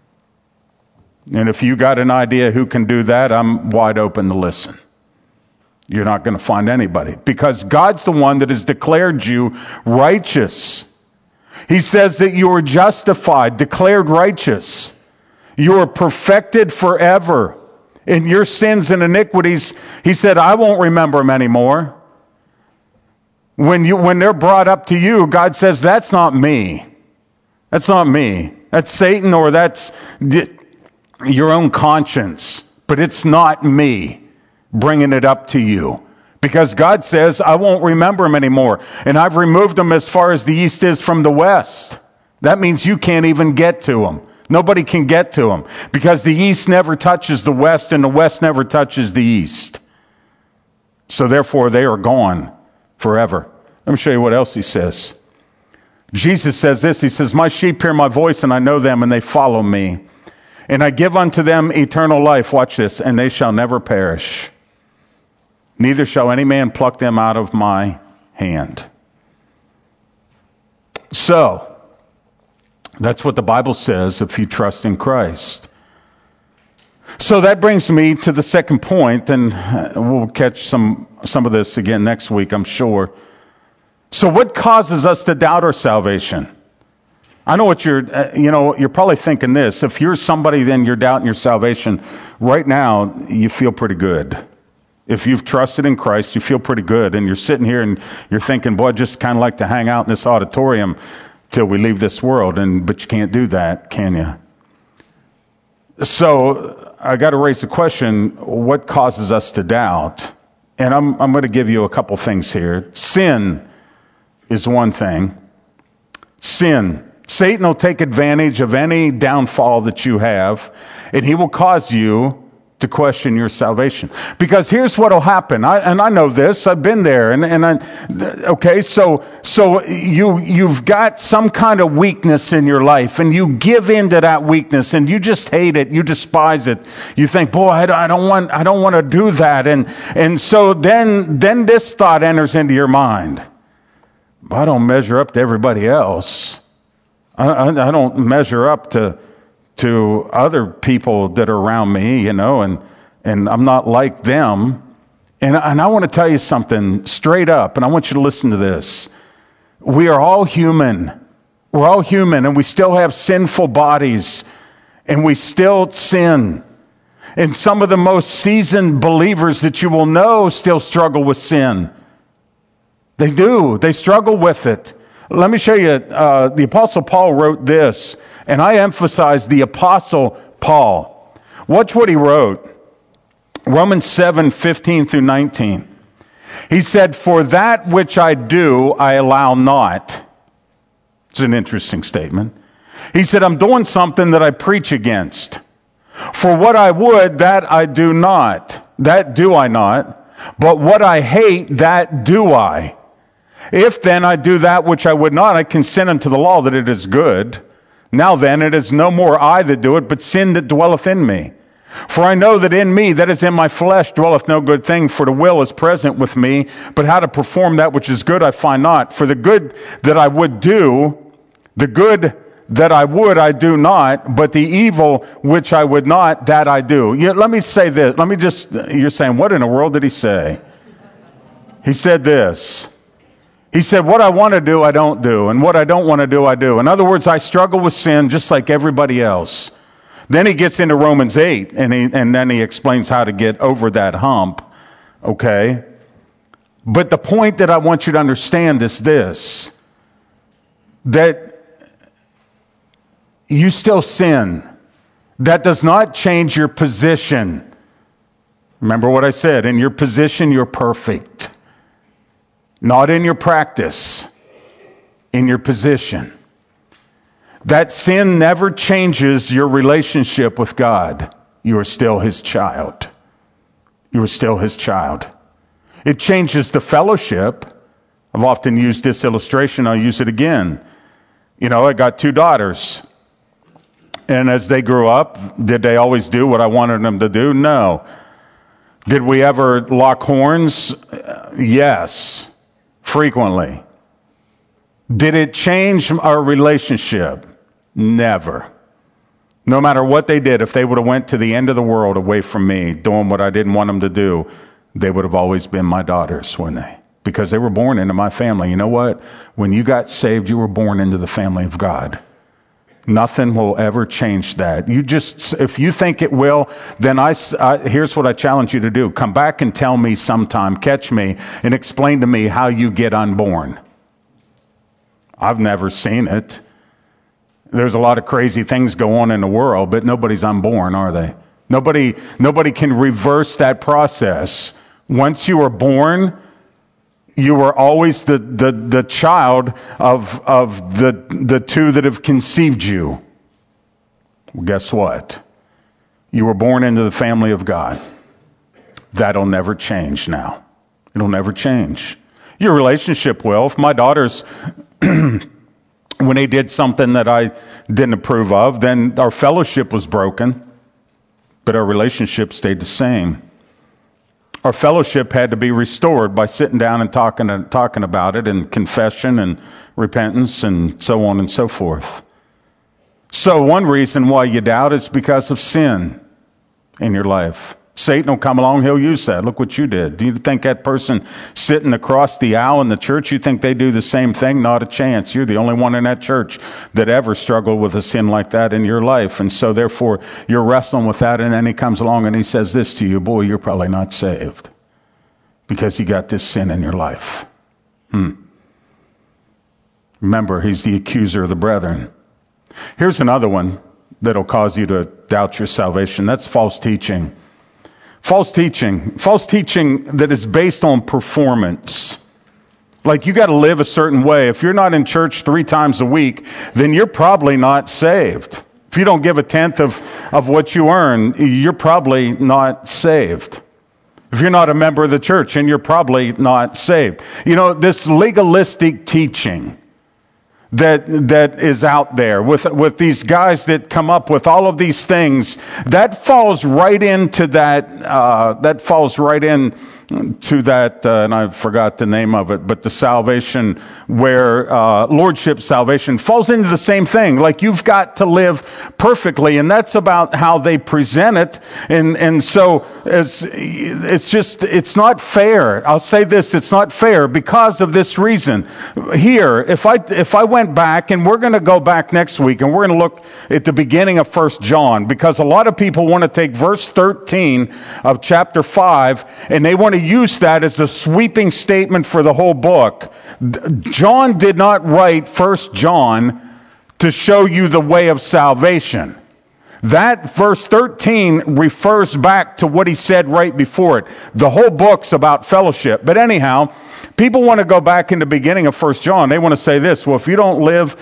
And if you got an idea who can do that, I'm wide open to listen. You're not going to find anybody, because God's the one that has declared you righteous. He says that you are justified, declared righteous. You are perfected forever. In your sins and iniquities, he said, I won't remember them anymore. When they're brought up to you, God says, that's not me. That's not me. That's Satan, or that's your own conscience. But it's not me bringing it up to you. Because God says, I won't remember them anymore. And I've removed them as far as the east is from the west. That means you can't even get to them. Nobody can get to them. Because the east never touches the west, and the west never touches the east. So therefore, they are gone forever. Let me show you what else he says. Jesus says this. He says, my sheep hear my voice, and I know them, and they follow me. And I give unto them eternal life. Watch this. And they shall never perish. Neither shall any man pluck them out of my hand. So, that's what the Bible says if you trust in Christ. So that brings me to the second point, and we'll catch some of this again next week, I'm sure. So what causes us to doubt our salvation? I know what you're probably thinking this. If you're somebody, then you're doubting your salvation. Right now, you feel pretty good. If you've trusted in Christ, you feel pretty good. And you're sitting here and you're thinking, boy, I'd just kind of like to hang out in this auditorium till we leave this world. But you can't do that, can you? So I got to raise the question, what causes us to doubt? And I'm going to give you a couple things here. Sin is one thing. Sin. Satan will take advantage of any downfall that you have, and he will cause you to question your salvation. Because here's what will happen. I know this. I've been there. Okay, so you've got some kind of weakness in your life, and you give in to that weakness, and you just hate it. You despise it. You think, boy, I don't want to do that. And so then this thought enters into your mind. I don't measure up to everybody else. I don't measure up to other people that are around me, and I'm not like them. And I want to tell you something straight up, and I want you to listen to this. We are all human. We're all human, and we still have sinful bodies, and we still sin. And some of the most seasoned believers that you will know still struggle with sin. They do. They struggle with it. Let me show you, the Apostle Paul wrote this, and I emphasize the Apostle Paul. Watch what he wrote. Romans 7:15 through 19. He said, "For that which I do, I allow not." It's an interesting statement. He said, "I'm doing something that I preach against. For what I would, that I do not. That do I not. But what I hate, that do I. If then I do that which I would not, I consent unto the law that it is good. Now then, it is no more I that do it, but sin that dwelleth in me. For I know that in me, that is in my flesh, dwelleth no good thing, for the will is present with me, but how to perform that which is good I find not. For the good that I would do, the good that I would, I do not, but the evil which I would not, that I do." Let me say this. You're saying, what in the world did he say? He said this. He said, what I want to do, I don't do. And what I don't want to do, I do. In other words, I struggle with sin just like everybody else. Then he gets into Romans 8, and then he explains how to get over that hump. Okay? But the point that I want you to understand is this. That you still sin. That does not change your position. Remember what I said. In your position, you're perfect. Not in your practice, in your position. That sin never changes your relationship with God. You are still His child. You are still His child. It changes the fellowship. I've often used this illustration. I'll use it again. I got 2 daughters. And as they grew up, did they always do what I wanted them to do? No. Did we ever lock horns? Yes. Frequently. Did it change our relationship? Never. No matter what they did, if they would have went to the end of the world away from me, doing what I didn't want them to do, they would have always been my daughters, wouldn't they? Because they were born into my family. You know what? When you got saved, you were born into the family of God. Nothing will ever change that. If you think it will, then here's what I challenge you to do. Come back and tell me sometime, catch me, and explain to me how you get unborn. I've never seen it. There's a lot of crazy things go on in the world, but nobody's unborn, are they? Nobody can reverse that process. Once you are born, you were always the child of the 2 that have conceived you. Well, guess what? You were born into the family of God. That'll never change now. It'll never change. Your relationship will. If my daughters, when they did something that I didn't approve of, then our fellowship was broken, but our relationship stayed the same. Our fellowship had to be restored by sitting down and talking about it, and confession and repentance and so on and so forth. So one reason why you doubt is because of sin in your life. Satan will come along, he'll use that. Look what you did. Do you think that person sitting across the aisle in the church, you think they do the same thing? Not a chance. You're the only one in that church that ever struggled with a sin like that in your life. And so therefore, you're wrestling with that, and then he comes along and he says this to you, boy, you're probably not saved because you got this sin in your life. Remember, he's the accuser of the brethren. Here's another one that'll cause you to doubt your salvation. That's false teaching. False teaching that is based on performance. Like you got to live a certain way. If you're not in church 3 times a week, then you're probably not saved. If you don't give a tenth of what you earn, you're probably not saved. If you're not a member of the church, and you're probably not saved. You know, this legalistic teaching that is out there with these guys that come up with all of these things, that falls right into that falls right in to that, and I forgot the name of it, but the salvation where lordship salvation falls into the same thing. Like, you've got to live perfectly, and that's about how they present it. And so it's not fair. I'll say this: it's not fair because of this reason. Here, if I went back, and we're going to go back next week, and we're going to look at the beginning of 1 John, because a lot of people want to take verse 13 of chapter 5, and they want to use that as a sweeping statement for the whole book. John did not write 1 John to show you the way of salvation. That verse 13 refers back to what he said right before it. The whole book's about fellowship. But anyhow, people want to go back in the beginning of 1 John. They want to say this: well, if you don't live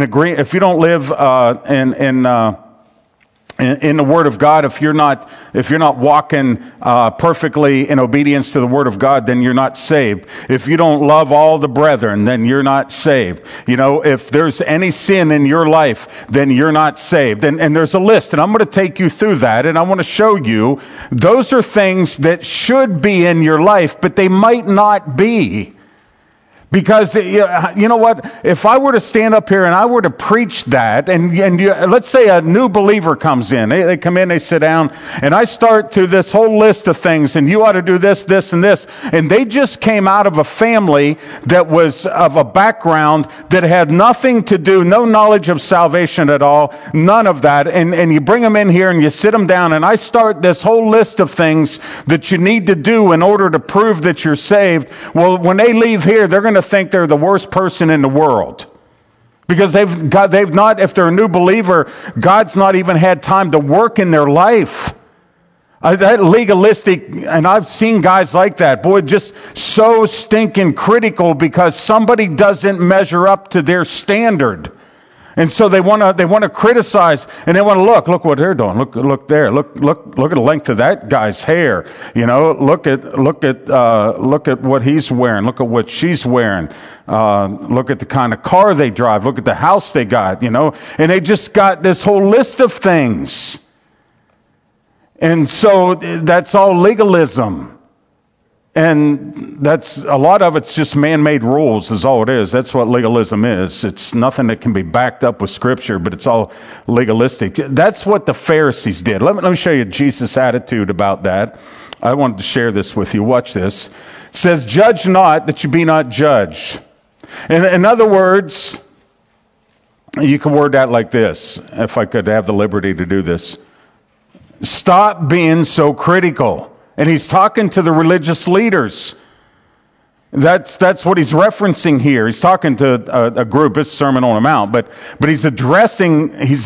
in the Word of God, if you're not walking perfectly in obedience to the Word of God, then you're not saved. If you don't love all the brethren, then you're not saved. You know, if there's any sin in your life, then you're not saved. And there's a list, and I'm going to take you through that, and I want to show you those are things that should be in your life, but they might not be. Because, you know what, if I were to stand up here and I were to preach that, and let's say a new believer comes in, they come in, they sit down, and I start through this whole list of things, and you ought to do this, this, and this, and they just came out of a family that was of a background that had nothing to do, no knowledge of salvation at all, none of that, and you bring them in here and you sit them down, and I start this whole list of things that you need to do in order to prove that you're saved. Well, when they leave here, they're going to think they're the worst person in the world, because they've not, if they're a new believer, God's not even had time to work in their life. That legalistic, and I've seen guys like that, boy, just so stinking critical because somebody doesn't measure up to their standard. And so they want to criticize, and they want to look what they're doing. Look there. Look at the length of that guy's hair. You know, look at what he's wearing. Look at what she's wearing. Look at the kind of car they drive. Look at the house they got, you know. And they just got this whole list of things. And so that's all legalism. And that's a lot of it's just man-made rules is all it is. That's what legalism is. It's nothing that can be backed up with Scripture, but it's all legalistic. That's what the Pharisees did. Let me show you Jesus' attitude about that. I wanted to share this with you. Watch this. It says, "Judge not that you be not judged." In other words, you can word that like this, if I could have the liberty to do this. Stop being so critical. And he's talking to the religious leaders. That's what he's referencing here. He's talking to a group. It's Sermon on the Mount, but he's addressing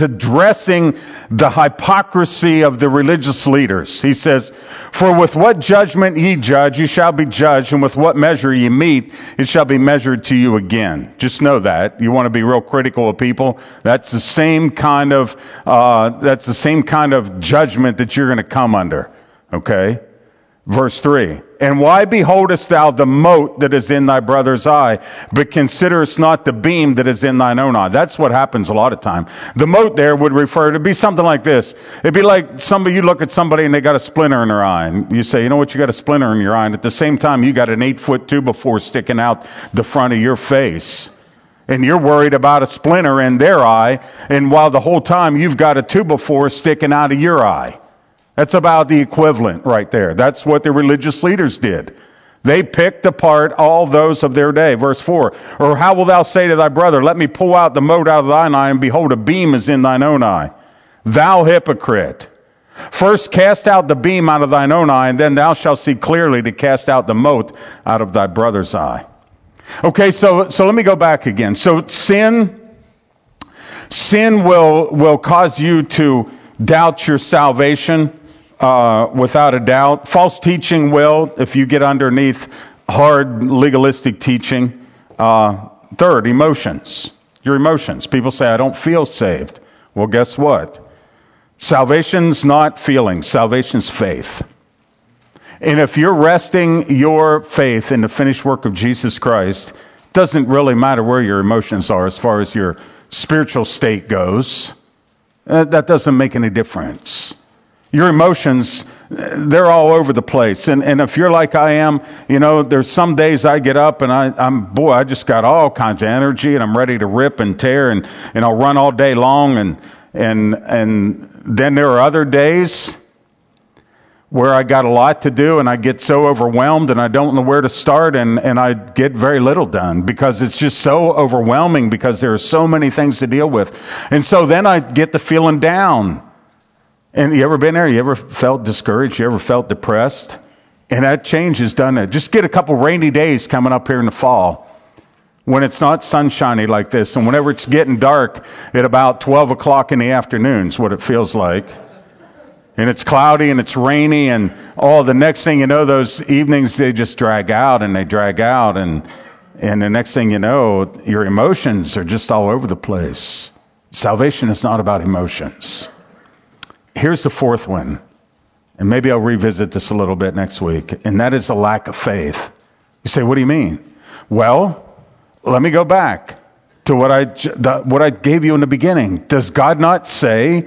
the hypocrisy of the religious leaders. He says, "For with what judgment ye judge, you shall be judged, and with what measure ye mete, it shall be measured to you again." Just know that. You want to be real critical of people? That's the same kind of judgment that you're going to come under. Okay? Verse 3, "And why beholdest thou the mote that is in thy brother's eye, but considerest not the beam that is in thine own eye?" That's what happens a lot of time. The mote there would refer to be something like this. It'd be like you look at somebody and they got a splinter in their eye, and you say, "You know what, you got a splinter in your eye," and at the same time you got an 8-foot 2x4 sticking out the front of your face. And you're worried about a splinter in their eye, and while the whole time you've got a 2x4 sticking out of your eye. That's about the equivalent right there. That's what the religious leaders did. They picked apart all those of their day. Verse 4, "Or how wilt thou say to thy brother, Let me pull out the mote out of thine eye, and behold, a beam is in thine own eye? Thou hypocrite! First cast out the beam out of thine own eye, and then thou shalt see clearly to cast out the mote out of thy brother's eye." Okay, so let me go back again. So sin will cause you to doubt your salvation. Without a doubt. False teaching will, if you get underneath hard legalistic teaching. Third, emotions. Your emotions. People say, "I don't feel saved." Well, guess what? Salvation's not feelings. Salvation's faith. And if you're resting your faith in the finished work of Jesus Christ, it doesn't really matter where your emotions are as far as your spiritual state goes. That doesn't make any difference. Your emotions, they're all over the place. And if you're like I am, there's some days I get up and I just got all kinds of energy and I'm ready to rip and tear and I'll run all day long. And then there are other days where I got a lot to do and I get so overwhelmed and I don't know where to start and I get very little done because it's just so overwhelming because there are so many things to deal with. And so then I get the feeling down. And you ever been there? You ever felt discouraged? You ever felt depressed? And that change has done it. Just get a couple rainy days coming up here in the fall when it's not sunshiny like this and whenever it's getting dark at about 12 o'clock in the afternoon is what it feels like. And it's cloudy and it's rainy and the next thing you know, those evenings, they just drag out and they drag out. And the next thing you know, your emotions are just all over the place. Salvation is not about emotions. Here's the fourth one, and maybe I'll revisit this a little bit next week, and that is a lack of faith. You say, what do you mean? Well, let me go back to what I gave you in the beginning. Does God not say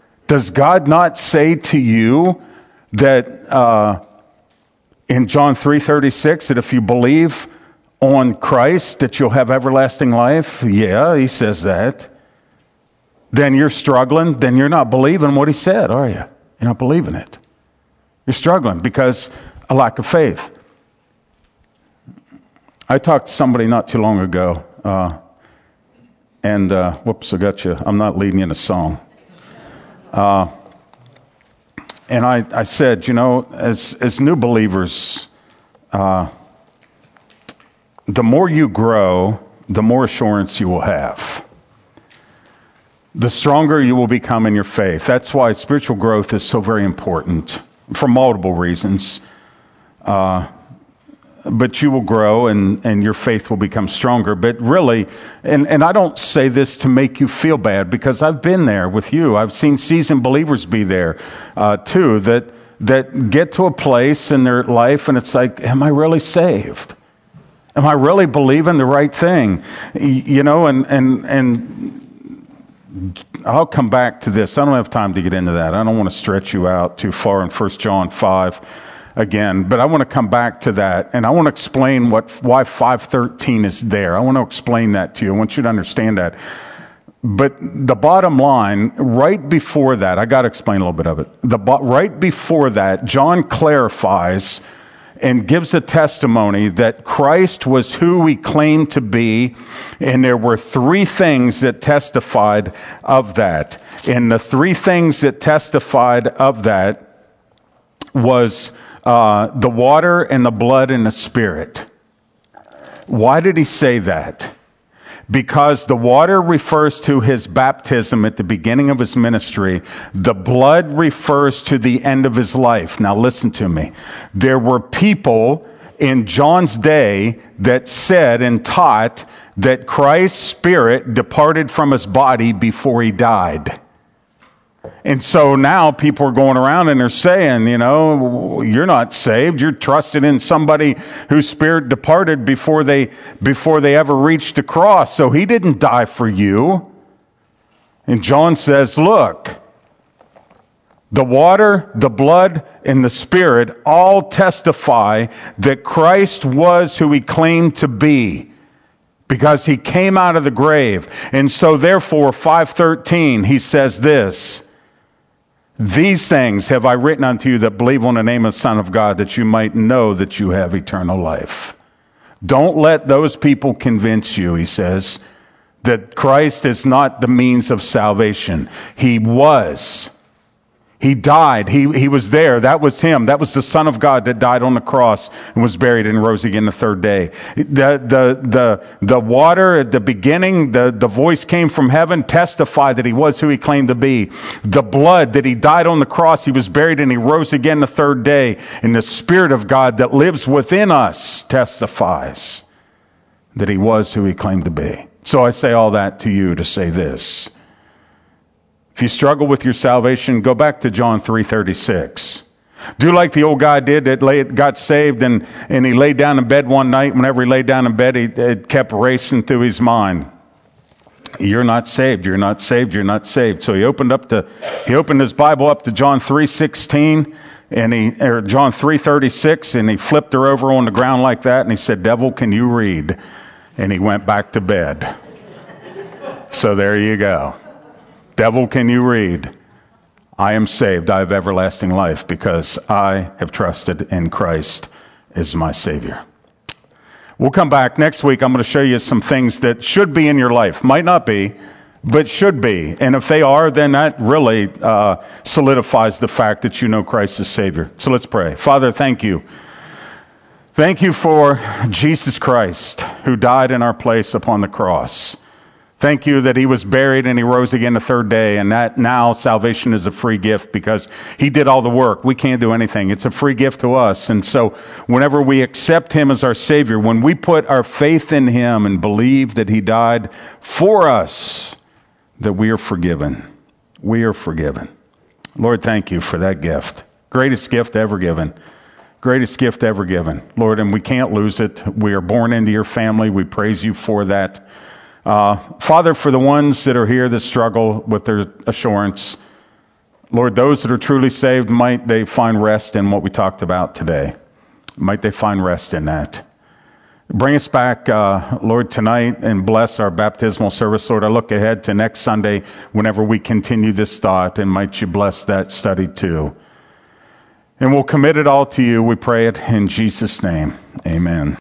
to you that in John 3:36 that if you believe on Christ that you'll have everlasting life? Yeah, he says that. Then you're struggling, then you're not believing what he said, are you? You're not believing it. You're struggling because a lack of faith. I talked to somebody not too long ago, whoops, I got you. I'm not leading you in a song. And I said, as new believers, the more you grow, the more assurance you will have. The stronger you will become in your faith. That's why spiritual growth is so very important for multiple reasons. But you will grow and your faith will become stronger. But really, and I don't say this to make you feel bad because I've been there with you. I've seen seasoned believers be there too that get to a place in their life and it's like, am I really saved? Am I really believing the right thing? And I'll come back to this. I don't have time to get into that. I don't want to stretch you out too far in 1 John 5 again, but I want to come back to that, and I want to explain why 5:13 is there. I want to explain that to you. I want you to understand that. But the bottom line, right before that, I got to explain a little bit of it. Right before that, John clarifies and gives a testimony that Christ was who he claimed to be, and there were three things that testified of that. And the three things that testified of that was the water and the blood and the Spirit. Why did he say that? Because the water refers to his baptism at the beginning of his ministry. The blood refers to the end of his life. Now listen to me. There were people in John's day that said and taught that Christ's spirit departed from his body before he died. And so now people are going around and they're saying, you're not saved. You're trusting in somebody whose spirit departed before they ever reached the cross. So he didn't die for you. And John says, look, the water, the blood, and the Spirit all testify that Christ was who he claimed to be, because he came out of the grave. And so therefore, 5:13, he says this: these things have I written unto you that believe on the name of the Son of God, that you might know that you have eternal life. Don't let those people convince you, he says, that Christ is not the means of salvation. He was. He died. He was there. That was him. That was the Son of God that died on the cross and was buried and rose again the third day. The water at the beginning, the voice came from heaven, testified that he was who he claimed to be. The blood, that he died on the cross, he was buried and he rose again the third day. And the Spirit of God that lives within us testifies that he was who he claimed to be. So I say all that to you to say this: If you struggle with your salvation, go back to John 3:36. Do like the old guy did that got saved and he laid down in bed one night. Whenever he laid down in bed, it kept racing through his mind. You're not saved. You're not saved. You're not saved. So he opened his Bible up to John 3:16 or John 3:36, and he flipped her over on the ground like that, and he said, "Devil, can you read?" And he went back to bed. So there you go. Devil, can you read? I am saved. I have everlasting life because I have trusted in Christ as my Savior. We'll come back next week. I'm going to show you some things that should be in your life. Might not be, but should be. And if they are, then that really solidifies the fact that you know Christ as Savior. So let's pray. Father, thank you. Thank you for Jesus Christ, who died in our place upon the cross. Thank you that he was buried and he rose again the third day, and that now salvation is a free gift because he did all the work. We can't do anything. It's a free gift to us. And so whenever we accept him as our Savior, when we put our faith in him and believe that he died for us, that we are forgiven. We are forgiven. Lord, thank you for that gift. Greatest gift ever given. Greatest gift ever given. Lord, and we can't lose it. We are born into your family. We praise you for that. Father, for the ones that are here that struggle with their assurance, Lord, those that are truly saved, might they find rest in what we talked about today. Might they find rest in that. Bring us back, Lord, tonight, and bless our baptismal service. Lord, I look ahead to next Sunday whenever we continue this thought, and might you bless that study too. And we'll commit it all to you. We pray it in Jesus' name. Amen.